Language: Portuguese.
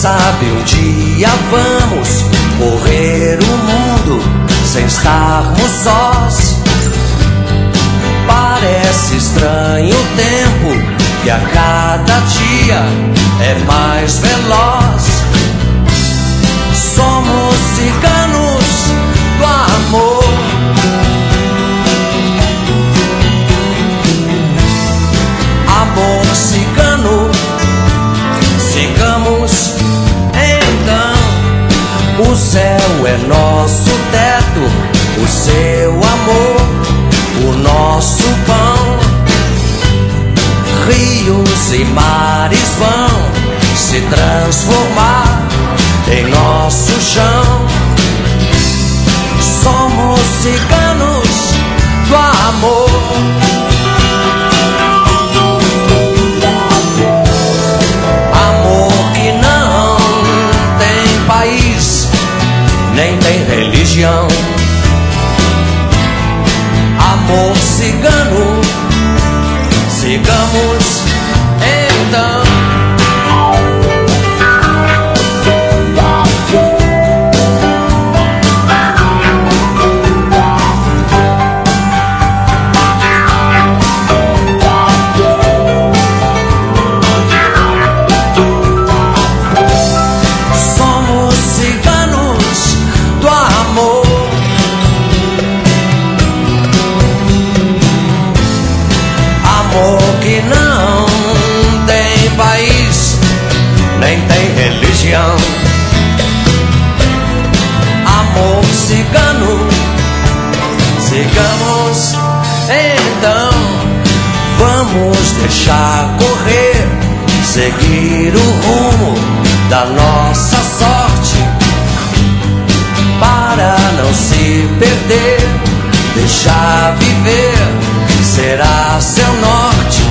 sabe, um dia vamos correr o mundo sem estarmos sós. Parece estranho o tempo que a cada dia é mais veloz. Somos ciganos do amor. Amor cigano, sigamos então. O céu é nosso teto, o seu amor, o nosso pão. Rios e mares vão se transformar em nosso chão. Somos ciganos do amor. Amor que não tem país, nem tem religião. Amor cigano, sigamos então. Somos ciganos do amor. Amor que não tem país, nem tem religião. Amor cigano, sigamos então. Vamos deixar correr, seguir o rumo da nossa sorte, para não se perder. Deixar viver será seu norte.